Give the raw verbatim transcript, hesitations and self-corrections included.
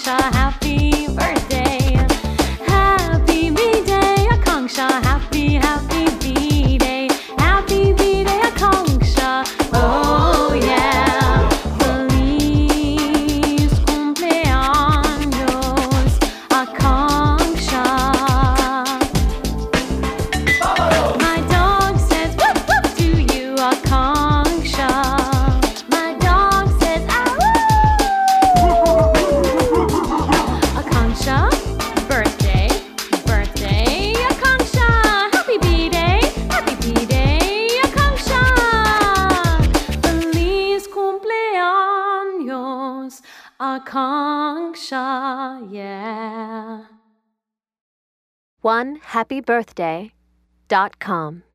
Akanksha, happy birthday. Happy B-Day, Akanksha, happy, happy B-Day. Happy B-Day, Akanksha, oh yeah. Feliz cumpleaños, Akanksha. My dog says whoop whoop to you, Akanksha. My dog says ah Akanksha, birthday, birthday, Akanksha. Happy B-Day, happy B-Day, Akanksha. Feliz cumpleaños, Akanksha, yeah. one happy birthday dot com